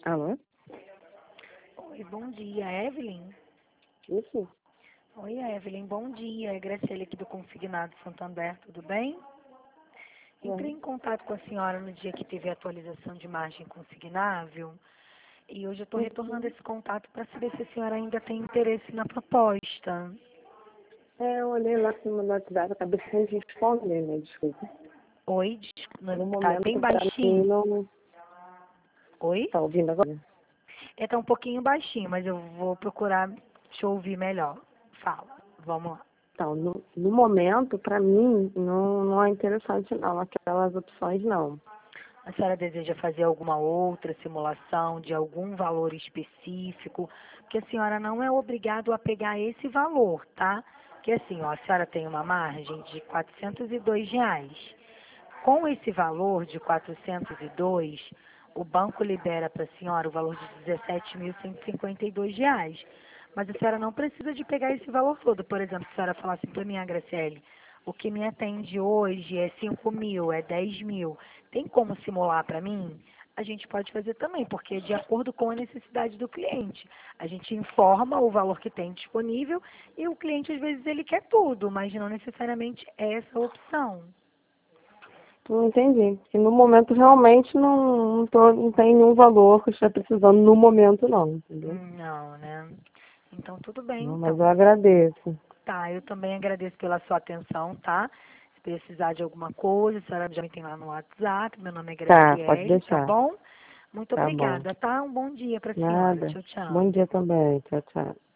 Alô? Oi, bom dia, Evelyn. Isso? Oi, Evelyn, bom dia. É Graciela aqui do Consignado Santander, tudo bem? Entrei em contato com a senhora no dia que teve a atualização de margem consignável e hoje eu estou retornando esse contato para saber se a senhora ainda tem interesse na proposta. Eu olhei lá no WhatsApp, acabei sem responder, né? Desculpa. Oi, No tá bem momento, pra mim, baixinho. não Oi? tá ouvindo agora. Tá um pouquinho baixinho, mas eu vou procurar te ouvir melhor. Fala, vamos lá. Então, no momento, pra mim, não é interessante, não. Aquelas opções, não. A senhora deseja fazer alguma outra simulação de algum valor específico? Porque a senhora não é obrigada a pegar esse valor, tá? Que assim, ó, a senhora tem uma margem de R$ 402. Com esse valor de 402, o banco libera para a senhora o valor de R$ 17.152. Mas a senhora não precisa de pegar esse valor todo. Por exemplo, se a senhora falar assim para mim, Graciele, o que me atende hoje é 5.000, é 10.000. Tem como simular para mim? A gente pode fazer também, porque é de acordo com a necessidade do cliente. A gente informa o valor que tem disponível e o cliente, às vezes, ele quer tudo, mas não necessariamente é essa a opção. Não entendi. E no momento, realmente, não tem nenhum valor que eu esteja precisando no momento, não. Entendeu? Não, né? Então, tudo bem, Não, mas então. eu agradeço. Tá, eu também agradeço pela sua atenção, tá? Se precisar de alguma coisa, a senhora já me tem lá no WhatsApp, meu nome é Tá, pode Graciele, tá deixar. bom? Muito Tá bom. obrigada, tá? Um bom dia para a senhora. Nada. Tchau, Bom tchau. dia também. Tchau, tchau.